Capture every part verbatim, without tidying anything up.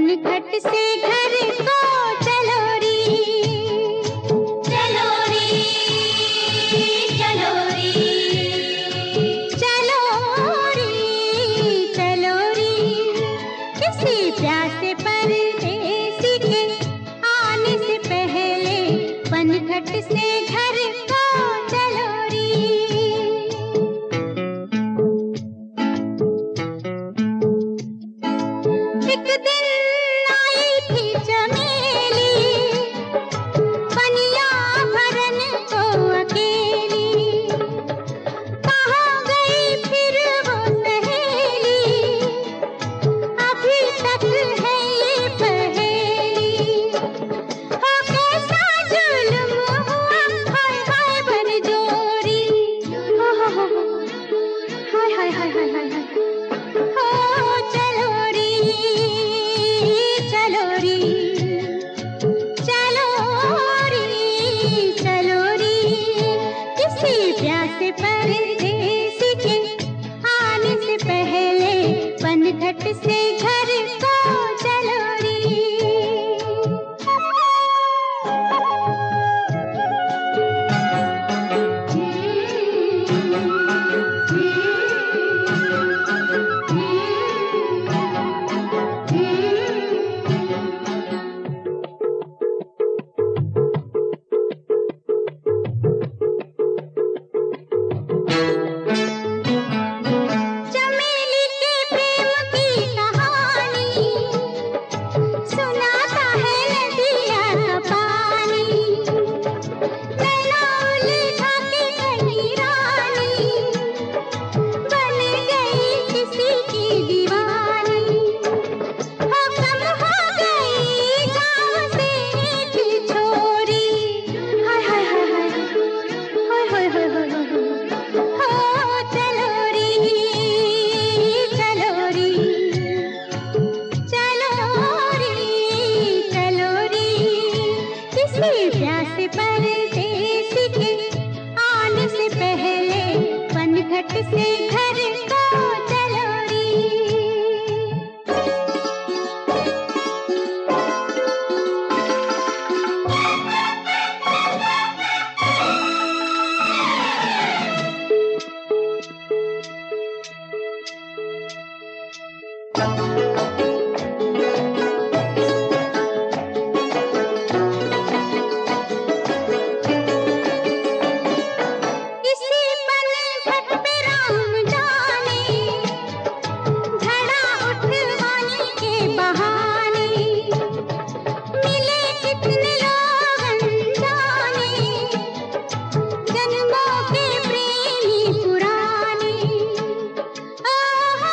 पनघट से घर को चलो री, चलो री, चलो री, चलो री, चलो री। किसी प्यासे परदेसी के आने से पहले पनघट से घर को चलो री। एक दिन आई थी चमेली पनिया भरन को अकेली, कहाँ गई फिर वो सहेली, अभी तक है ये पहेली। हो कैसा जुल्म हुआ, हाय हाय बरजोरी, हो हो हो, हाय हाय हाय हाय हाय हाय। हो चलो री, चलो री, चलो री, चलो री। किसी प्यासे परदेसी के आने से पहले पनघट से घर को चलो री। चमेली के प्रेम की कहानी सुनाता है नदिया का पानी, नैना उलझा के कहीं रानी बन गई किसी की दीवानी। हो कम हो गई गाँव से एक छोरी, हाय हाय हाय हाय, हाय हाय हाय हाय हाय। हो चलो री, चलो री, चलो री, चलो री। किसी प्यासे परदेसी के आने से पहले पनघट से घर को चलो री। इसी पनघट पे राम जाने झड़ा उठवाने के बहाने मिले कितने लोग अनजाने, जन्मों के प्रेमी पुराने। ओहो,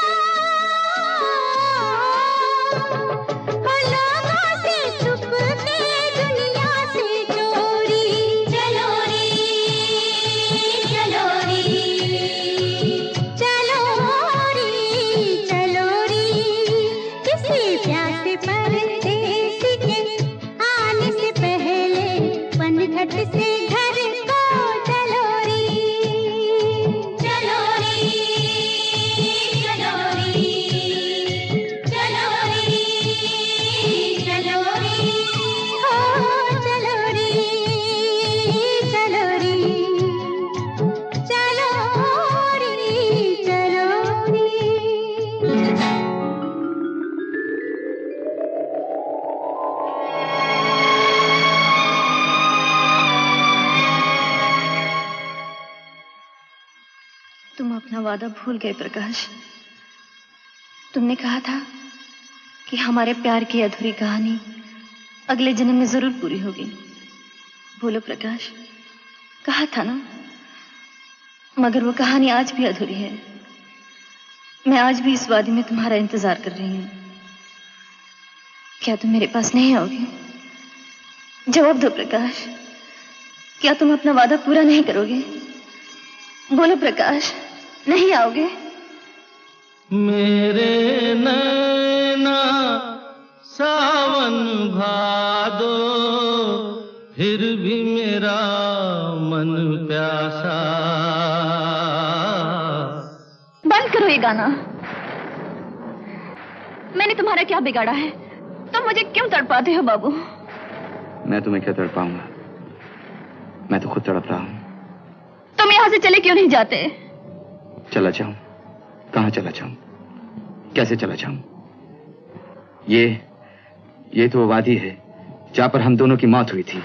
हो लोगों से छुप के दुनिया से चोरी, चलो री, चलो री, चलो री, चलो री। किसी प्यासे परदेसी के आने से पहले पनघट से घर को चलो री, चलो री, चलो री, चलो री, चलो री। हो चलो री, चलो री, चलो री, चलो री। तुम अपना वादा भूल गए प्रकाश। तुमने कहा था कि हमारे प्यार की अधूरी कहानी अगले जन्म में जरूर पूरी होगी। बोलो प्रकाश, कहा था ना। मगर वो कहानी आज भी अधूरी है। मैं आज भी इस वादी में तुम्हारा इंतजार कर रही हूँ। क्या तुम मेरे पास नहीं आओगे? जवाब दो प्रकाश, क्या तुम अपना वादा पूरा नहीं करोगे? बोलो प्रकाश, नहीं आओगे? मेरे नैना सावन भादो, फिर भी मेरा मन प्यासा। बंद करो ये गाना। मैंने तुम्हारा क्या बिगाड़ा है? तुम मुझे क्यों तड़पाते हो बाबू? मैं तुम्हें क्या तड़पाऊंगा? मैं तो खुद तड़प रहा हूं। तुम यहां से चले क्यों नहीं जाते? चला जाऊं? कहां चला जाऊं? कैसे चला जाऊं? ये ये तो वो वादी है जहां पर हम दोनों की मौत हुई थी।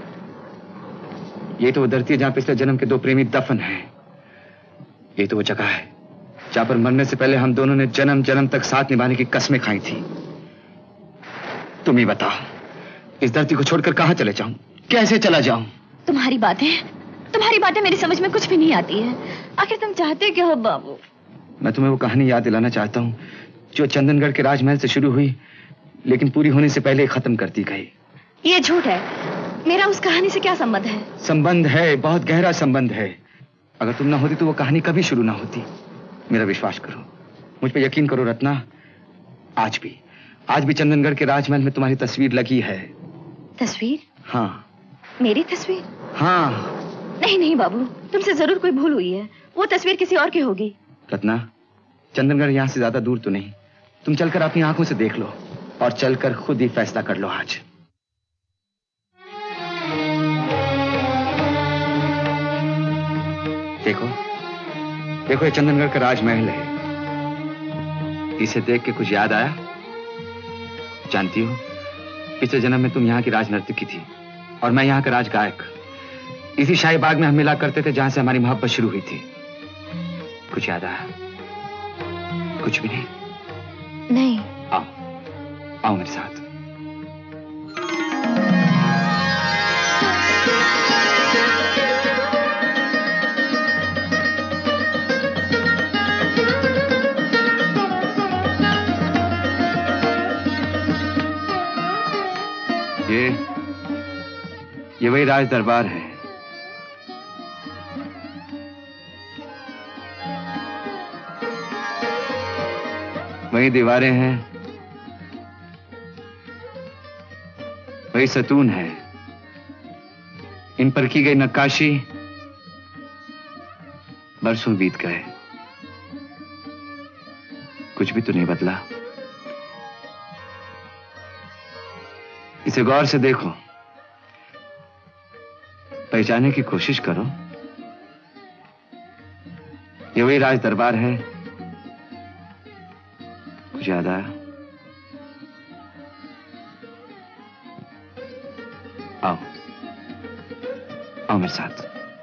ये तो वो धरती है जहां पिछले जन्म के दो प्रेमी दफन हैं। ये तो वो जगह है जहां पर मरने से पहले हम दोनों ने जन्म जन्म तक साथ निभाने की कस्में खाई थी। तुम ही बताओ, इस धरती को छोड़कर कहां चले जाऊं? कैसे चला जाऊं? तुम्हारी बातें तुम्हारी बातें मेरी समझ में कुछ भी नहीं आती है। आखिर तुम चाहते क्या हो बाबू? मैं तुम्हें वो कहानी याद दिलाना चाहता हूं जो चंदनगढ़ के राजमहल से शुरू हुई लेकिन पूरी होने से पहले ही खत्म कर दी गई। ये झूठ है। मेरा उस कहानी से क्या संबंध है? संबंध है, बहुत गहरा संबंध है। अगर तुम ना होती तो वो कहानी कभी शुरू ना होती। मेरा विश्वास करो, मुझ पे यकीन करो रत्ना। आज भी आज भी चंदनगढ़ के राजमहल में तुम्हारी तस्वीर लगी है। तस्वीर? हाँ। मेरी तस्वीर? हाँ। नहीं नहीं बाबू, तुमसे जरूर कोई भूल हुई है। वो तस्वीर किसी और की होगी। रत्ना, चंदनगढ़ यहां से ज्यादा दूर तो नहीं। तुम चलकर अपनी आंखों से देख लो और चलकर खुद ही फैसला कर लो आज। देखो देखो, ये चंदनगढ़ का राजमहल है। इसे देख के कुछ याद आया? जानती हो, पिछले जन्म में तुम यहाँ की राजनर्तकी थी और मैं यहाँ का राजगायक। इसी शाही बाग में हम मिला करते थे जहां से हमारी मोहब्बत शुरू हुई थी। कुछ याद आया? कुछ भी नहीं? नहीं। आओ आओ मेरे साथ। ये ये वही राज दरबार है। वही दीवारें हैं, वही सतून है। इन पर की गई नक्काशी बरसों बीत गए, कुछ भी तो नहीं बदला। इसे गौर से देखो, पहचानने की कोशिश करो। ये वही राज दरबार है। कुछ याद आया? आओ आओ मेरे साथ।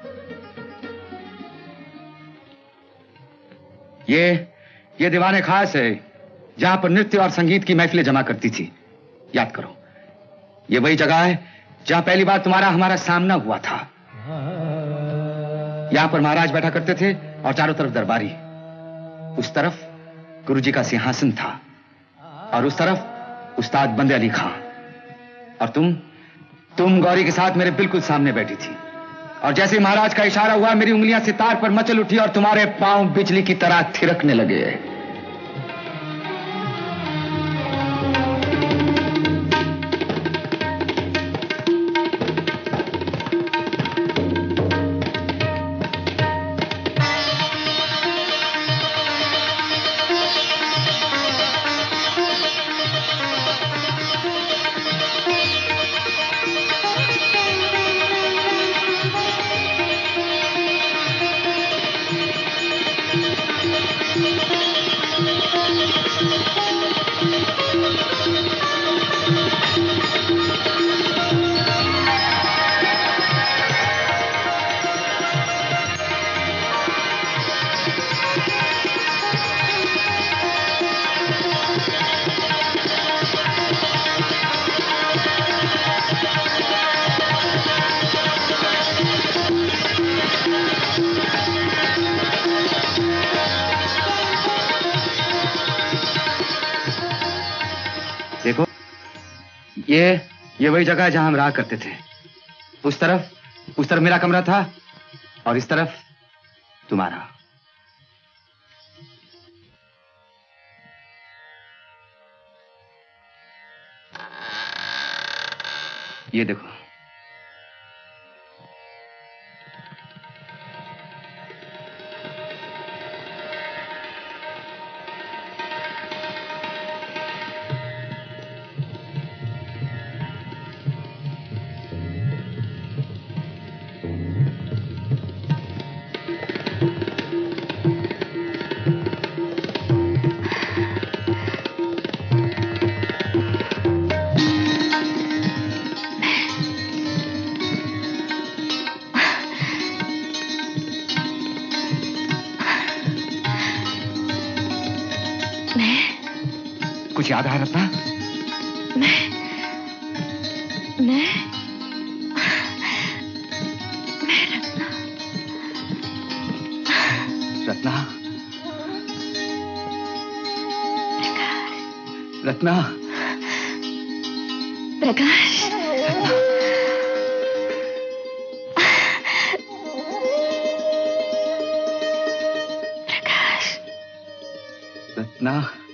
ये ये दीवाने खास है जहां पर नृत्य और संगीत की महफिलें जमा करती थी। याद करो, ये वही जगह है जहां पहली बार तुम्हारा हमारा सामना हुआ था। यहां पर महाराज बैठा करते थे और चारों तरफ दरबारी। उस तरफ गुरुजी का सिंहासन था और उस तरफ उस्ताद बंदे अली खां। और तुम तुम गौरी के साथ मेरे बिल्कुल सामने बैठी थी। और जैसे महाराज का इशारा हुआ, मेरी उंगलियां सितार पर मचल उठी और तुम्हारे पांव बिजली की तरह थिरकने लगे। देखो, ये ये वही जगह है जहां हम रहा करते थे। उस तरफ उस तरफ मेरा कमरा था और इस तरफ तुम्हारा। ये देखो, याद आया रत्ना? मैं मैं मैं रत्ना। रत्ना रत्ना प्रकाश। रत्ना